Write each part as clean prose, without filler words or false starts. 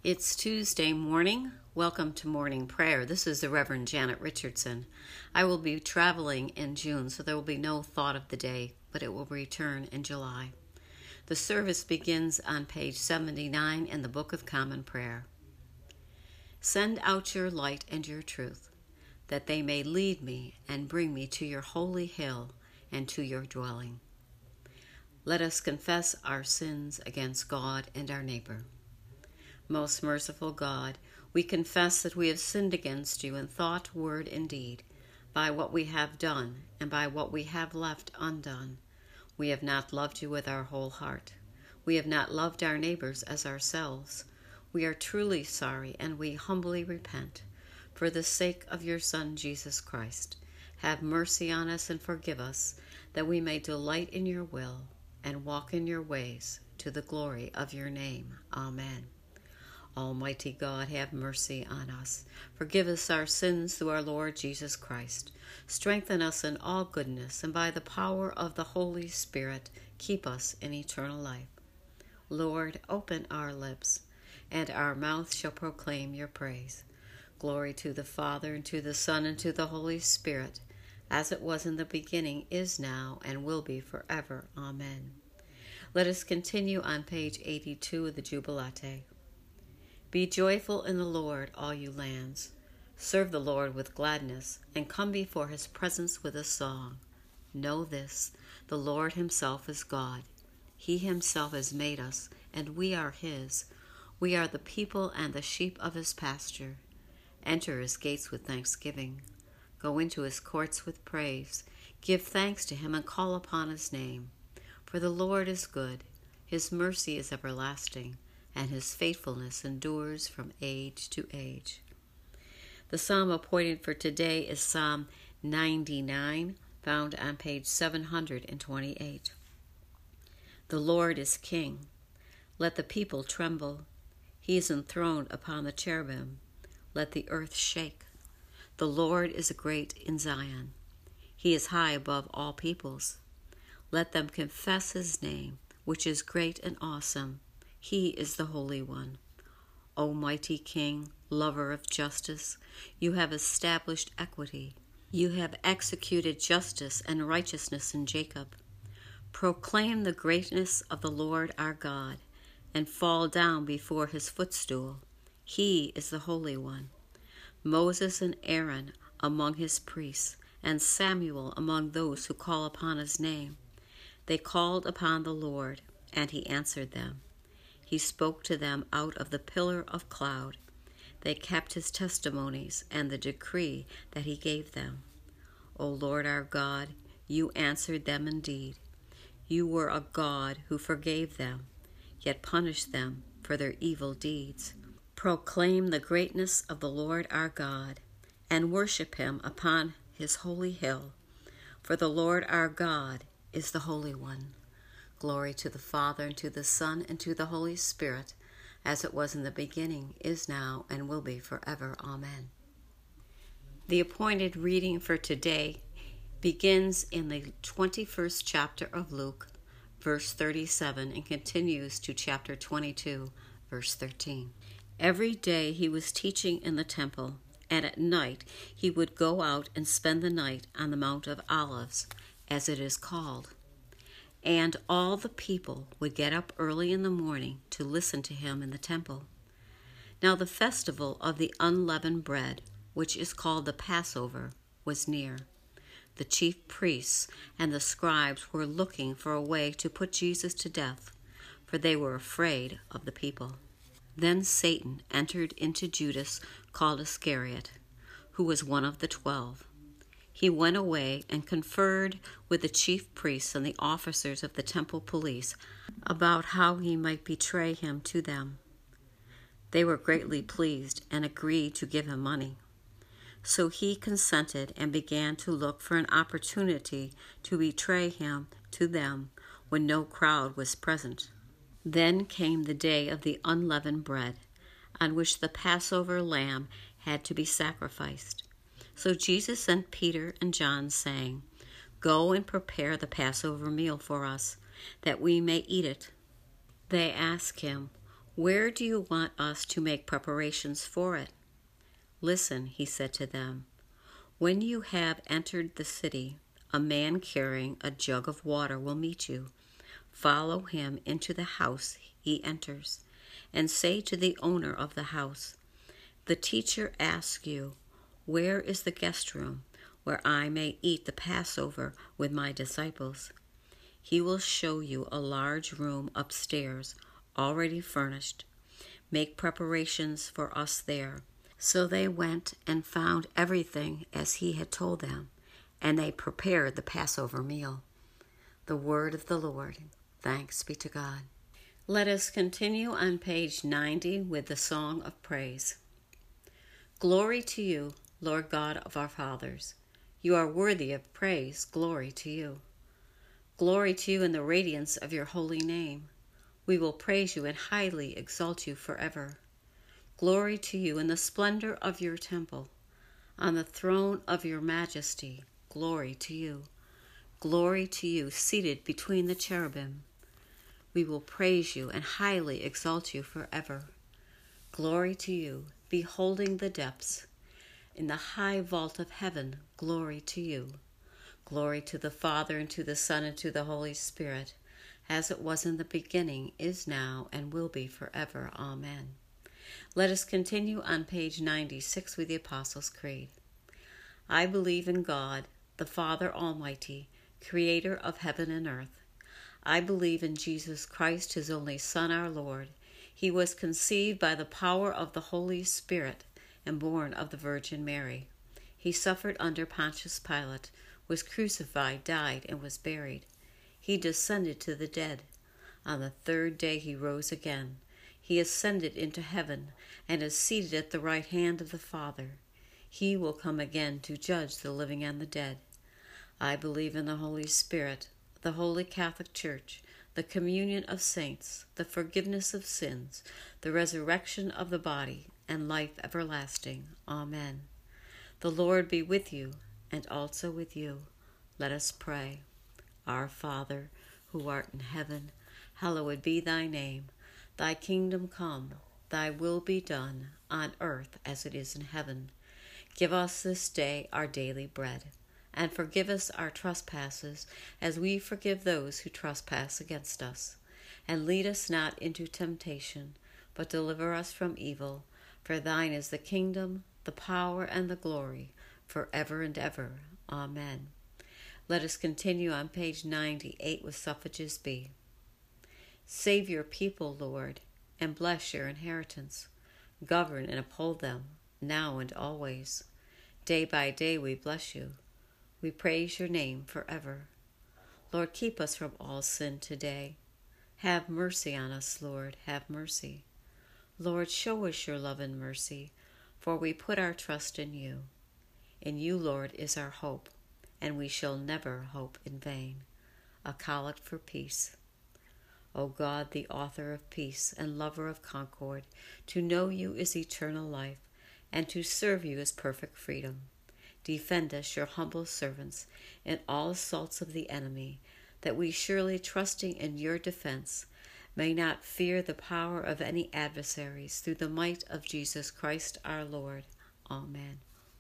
It's Tuesday morning. Welcome to morning prayer. This is the Reverend Janet Richardson. I will be traveling in June, so there will be no thought of the day, but it will return in July. The service begins on page 79 in the Book of Common Prayer. Send out your light and your truth, that they may lead me and bring me to your holy hill and to your dwelling. Let us confess our sins against God and our neighbor. Most merciful God, we confess that we have sinned against you in thought, word, and deed, by what we have done and by what we have left undone. We have not loved you with our whole heart. We have not loved our neighbors as ourselves. We are truly sorry, and we humbly repent. For the sake of your Son, Jesus Christ, have mercy on us and forgive us, that we may delight in your will and walk in your ways, to the glory of your name. Amen. Almighty God, have mercy on us. Forgive us our sins through our Lord Jesus Christ. Strengthen us in all goodness, and by the power of the Holy Spirit, keep us in eternal life. Lord, open our lips, and our mouth shall proclaim your praise. Glory to the Father, and to the Son, and to the Holy Spirit, as it was in the beginning, is now, and will be forever. Amen. Let us continue on page 82 of the Jubilate. Be joyful in the Lord, all you lands. Serve the Lord with gladness, and come before his presence with a song. Know this, the Lord himself is God. He himself has made us, and we are his. We are the people and the sheep of his pasture. Enter his gates with thanksgiving. Go into his courts with praise. Give thanks to him and call upon his name. For the Lord is good. His mercy is everlasting, and his faithfulness endures from age to age. The psalm appointed for today is Psalm 99, found on page 728. The Lord is king. Let the people tremble. He is enthroned upon the cherubim. Let the earth shake. The Lord is great in Zion. He is high above all peoples. Let them confess his name, which is great and awesome. He is the Holy One. O mighty King, lover of justice, you have established equity. You have executed justice and righteousness in Jacob. Proclaim the greatness of the Lord our God, and fall down before his footstool. He is the Holy One. Moses and Aaron among his priests, and Samuel among those who call upon his name. They called upon the Lord, and he answered them. He spoke to them out of the pillar of cloud. They kept his testimonies and the decree that he gave them. O Lord our God, you answered them indeed. You were a God who forgave them, yet punished them for their evil deeds. Proclaim the greatness of the Lord our God, and worship him upon his holy hill. For the Lord our God is the Holy One. Glory to the Father, and to the Son, and to the Holy Spirit, as it was in the beginning, is now, and will be forever. Amen. The appointed reading for today begins in the 21st chapter of Luke, verse 37, and continues to chapter 22, verse 13. Every day he was teaching in the temple, and at night he would go out and spend the night on the Mount of Olives, as it is called. And all the people would get up early in the morning to listen to him in the temple. Now the festival of the unleavened bread, which is called the Passover, was near. The chief priests and the scribes were looking for a way to put Jesus to death, for they were afraid of the people. Then Satan entered into Judas, called Iscariot, who was one of the 12. He went away and conferred with the chief priests and the officers of the temple police about how he might betray him to them. They were greatly pleased and agreed to give him money. So he consented and began to look for an opportunity to betray him to them when no crowd was present. Then came the day of the unleavened bread, on which the Passover lamb had to be sacrificed. So Jesus sent Peter and John, saying, Go and prepare the Passover meal for us, that we may eat it. They asked him, Where do you want us to make preparations for it? Listen, he said to them. When you have entered the city, a man carrying a jug of water will meet you. Follow him into the house he enters, and say to the owner of the house, the teacher asks you, where is the guest room where I may eat the Passover with my disciples? He will show you a large room upstairs, already furnished. Make preparations for us there. So they went and found everything as he had told them, and they prepared the Passover meal. The word of the Lord. Thanks be to God. Let us continue on page 90 with the Song of Praise. Glory to you, Lord God of our fathers. You are worthy of praise. Glory to you. Glory to you in the radiance of your holy name. We will praise you and highly exalt you forever. Glory to you in the splendor of your temple. On the throne of your majesty, glory to you. Glory to you, seated between the cherubim. We will praise you and highly exalt you forever. Glory to you, beholding the depths. In the high vault of heaven, glory to you. Glory to the Father, and to the Son, and to the Holy Spirit, as it was in the beginning, is now, and will be forever. Amen. Let us continue on page 96 with the Apostles' Creed. I believe in God, the Father Almighty, creator of heaven and earth. I believe in Jesus Christ, his only Son, our Lord. He was conceived by the power of the Holy Spirit and born of the Virgin Mary. He suffered under Pontius Pilate, was crucified, died, and was buried. He descended to the dead. On the third day he rose again. He ascended into heaven and is seated at the right hand of the Father. He will come again to judge the living and the dead. I believe in the Holy Spirit, the Holy Catholic Church, the communion of saints, the forgiveness of sins, the resurrection of the body, and life everlasting. Amen. The Lord be with you, and also with you. Let us pray. Our Father, who art in heaven, hallowed be thy name. Thy kingdom come, thy will be done, on earth as it is in heaven. Give us this day our daily bread, and forgive us our trespasses, as we forgive those who trespass against us. And lead us not into temptation, but deliver us from evil. For thine is the kingdom, the power, and the glory, forever and ever. Amen. Let us continue on page 98 with suffrages B. Save your people, Lord, and bless your inheritance. Govern and uphold them, now and always. Day by day we bless you. We praise your name forever. Lord, keep us from all sin today. Have mercy on us, Lord, have mercy. Lord, show us your love and mercy, for we put our trust in you. In you, Lord, is our hope, and we shall never hope in vain. A collect for peace. O God, the author of peace and lover of concord, to know you is eternal life, and to serve you is perfect freedom. Defend us, your humble servants, in all assaults of the enemy, that we, surely trusting in your defense, may not fear the power of any adversaries, through the might of Jesus Christ our Lord. Amen.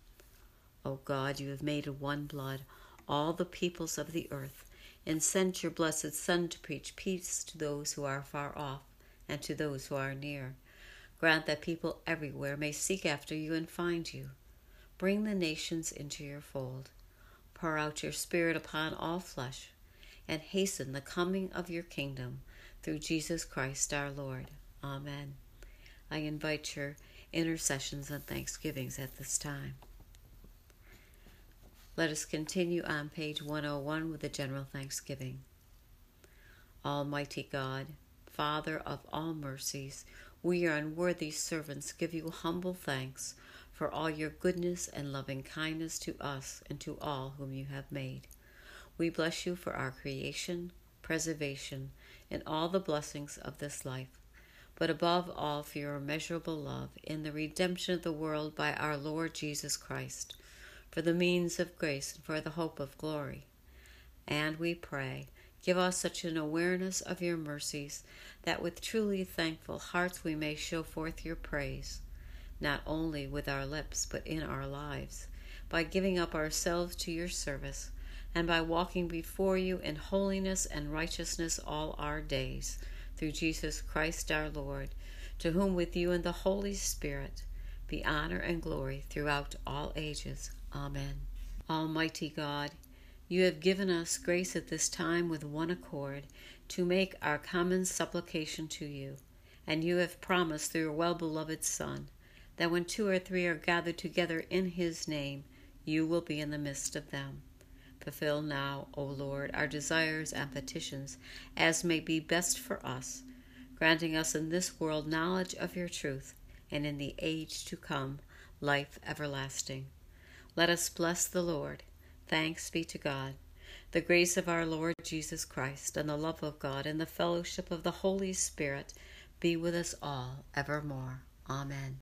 O God, you have made of one blood all the peoples of the earth, and sent your blessed Son to preach peace to those who are far off and to those who are near. Grant that people everywhere may seek after you and find you. Bring the nations into your fold. Pour out your Spirit upon all flesh, and hasten the coming of your kingdom, through Jesus Christ our Lord. Amen. I invite your intercessions and thanksgivings at this time. Let us continue on page 101 with the general thanksgiving. Almighty God, Father of all mercies, we, your unworthy servants, give you humble thanks for all your goodness and loving kindness to us and to all whom you have made. We bless you for our creation, preservation, and all the blessings of this life, but above all for your immeasurable love in the redemption of the world by our Lord Jesus Christ, for the means of grace and for the hope of glory. And we pray, Give us such an awareness of your mercies that with truly thankful hearts we may show forth your praise, not only with our lips but in our lives, by giving up ourselves to your service, and by walking before you in holiness and righteousness all our days, through Jesus Christ our Lord, to whom with you and the Holy Spirit be honor and glory throughout all ages. Amen. Almighty God, you have given us grace at this time with one accord to make our common supplication to you, and you have promised through your well-beloved Son that when 2 or 3 are gathered together in his name, you will be in the midst of them. Fulfill now, O Lord, our desires and petitions as may be best for us, granting us in this world knowledge of your truth, and in the age to come life everlasting. Let us bless the Lord. Thanks be to God. The grace of our Lord Jesus Christ, and the love of God, and the fellowship of the Holy Spirit be with us all evermore. Amen.